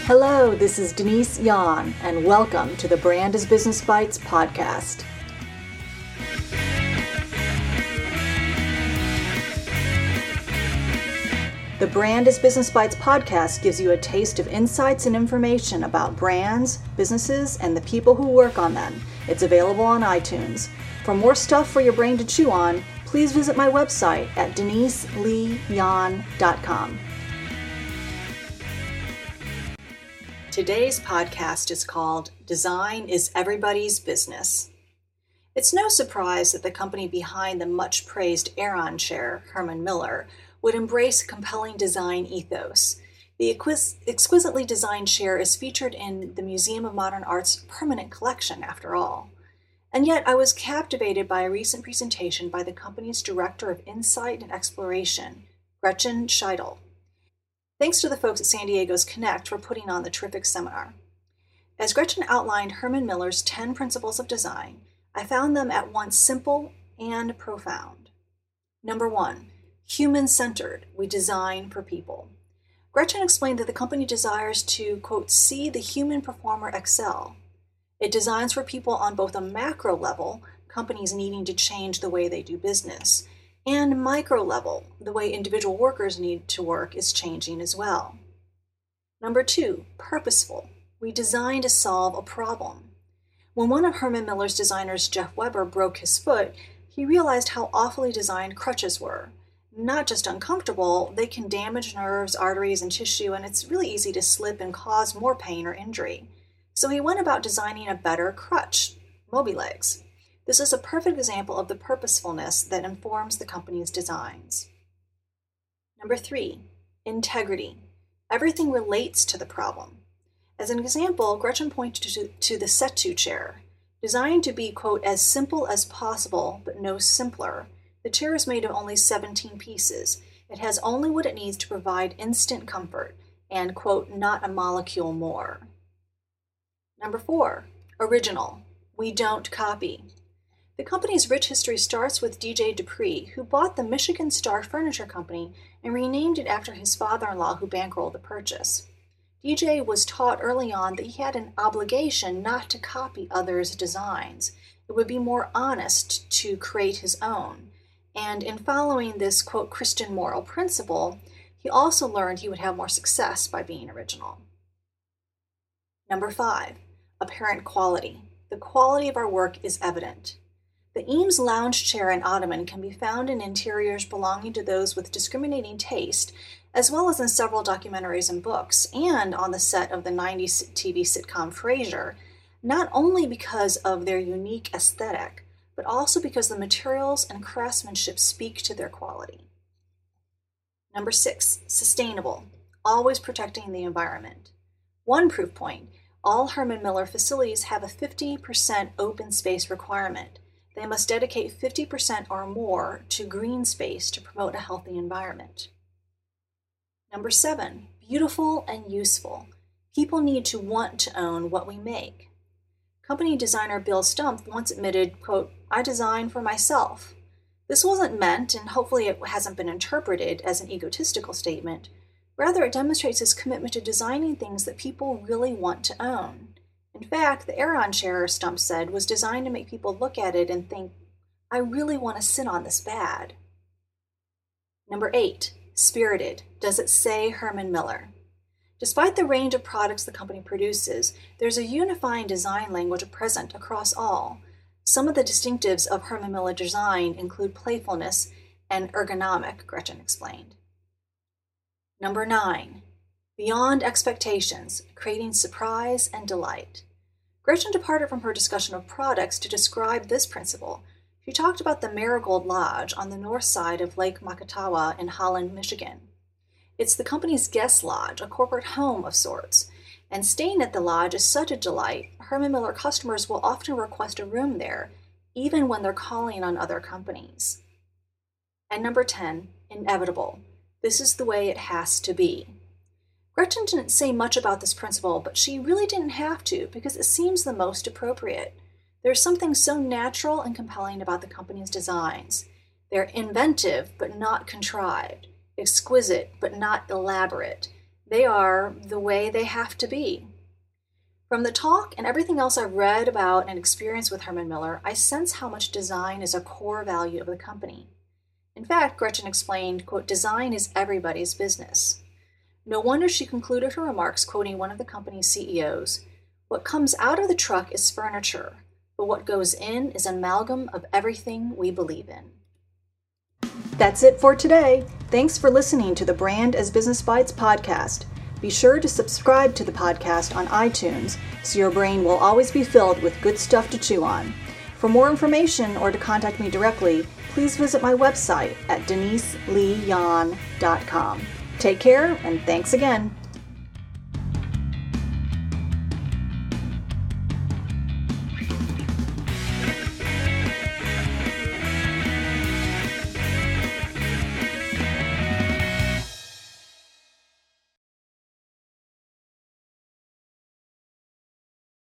Hello, this is Denise Yan, and welcome to the Brand is Business Bites podcast. The Brand is Business Bites podcast gives you a taste of insights and information about brands, businesses, and the people who work on them. It's available on iTunes. For more stuff for your brain to chew on, please visit my website at deniseleeyan.com. Today's podcast is called Design is Everybody's Business. It's no surprise that the company behind the much-praised Aeron chair, Herman Miller, would embrace a compelling design ethos. The exquisitely designed chair is featured in the Museum of Modern Art's permanent collection, after all. And yet I was captivated by a recent presentation by the company's Director of Insight and Exploration, Gretchen Scheidel. Thanks to the folks at San Diego's Connect for putting on the terrific seminar. As Gretchen outlined Herman Miller's 10 principles of design, I found them at once simple and profound. Number 1, human-centered. We design for people. Gretchen explained that the company desires to, quote, see the human performer excel. It designs for people on both a macro level, companies needing to change the way they do business, and micro level, the way individual workers need to work is changing as well. Number 2, purposeful. We design to solve a problem. When one of Herman Miller's designers, Jeff Weber, broke his foot, he realized how awfully designed crutches were. Not just uncomfortable, they can damage nerves, arteries, and tissue, and it's really easy to slip and cause more pain or injury. So he went about designing a better crutch, Mobilegs. This is a perfect example of the purposefulness that informs the company's designs. Number 3, integrity. Everything relates to the problem. As an example, Gretchen pointed to the Setu chair. Designed to be, quote, as simple as possible, but no simpler, the chair is made of only 17 pieces. It has only what it needs to provide instant comfort and, quote, not a molecule more. Number 4, original. We don't copy. The company's rich history starts with D.J. Dupree, who bought the Michigan Star Furniture Company and renamed it after his father-in-law who bankrolled the purchase. D.J. was taught early on that he had an obligation not to copy others' designs. It would be more honest to create his own. And in following this, quote, Christian moral principle, he also learned he would have more success by being original. Number 5, apparent quality. The quality of our work is evident. The Eames lounge chair and ottoman can be found in interiors belonging to those with discriminating taste, as well as in several documentaries and books, and on the set of the 90s TV sitcom Frasier, not only because of their unique aesthetic, but also because the materials and craftsmanship speak to their quality. Number 6, sustainable, always protecting the environment. One proof point, all Herman Miller facilities have a 50% open space requirement. They must dedicate 50% or more to green space to promote a healthy environment. Number 7, beautiful and useful. People need to want to own what we make. Company designer Bill Stumpf once admitted, quote, I design for myself. This wasn't meant, and hopefully it hasn't been interpreted as an egotistical statement. Rather, it demonstrates his commitment to designing things that people really want to own. In fact, the Aeron chair, Stumpf said, was designed to make people look at it and think, I really want to sit on this bad. Number 8, spirited. Does it say Herman Miller? Despite the range of products the company produces, there's a unifying design language present across all. Some of the distinctives of Herman Miller design include playfulness and ergonomic, Gretchen explained. Number 9, beyond expectations, creating surprise and delight. Gretchen departed from her discussion of products to describe this principle. She talked about the Marigold Lodge on the north side of Lake Makatawa in Holland, Michigan. It's the company's guest lodge, a corporate home of sorts, and staying at the lodge is such a delight. Herman Miller customers will often request a room there, even when they're calling on other companies. And number 10, inevitable. This is the way it has to be. Gretchen didn't say much about this principle, but she really didn't have to because it seems the most appropriate. There's something so natural and compelling about the company's designs. They're inventive but not contrived, exquisite but not elaborate, They are the way they have to be. From the talk and everything else I've read about and experienced with Herman Miller, I sense how much design is a core value of the company. In fact, Gretchen explained, quote, "Design is everybody's business." No wonder she concluded her remarks quoting one of the company's CEOs, "What comes out of the truck is furniture, but what goes in is an amalgam of everything we believe in." That's it for today. Thanks for listening to the Brand as Business Bites podcast. Be sure to subscribe to the podcast on iTunes so your brain will always be filled with good stuff to chew on. For more information or to contact me directly, please visit my website at deniseleeyan.com. Take care and thanks again.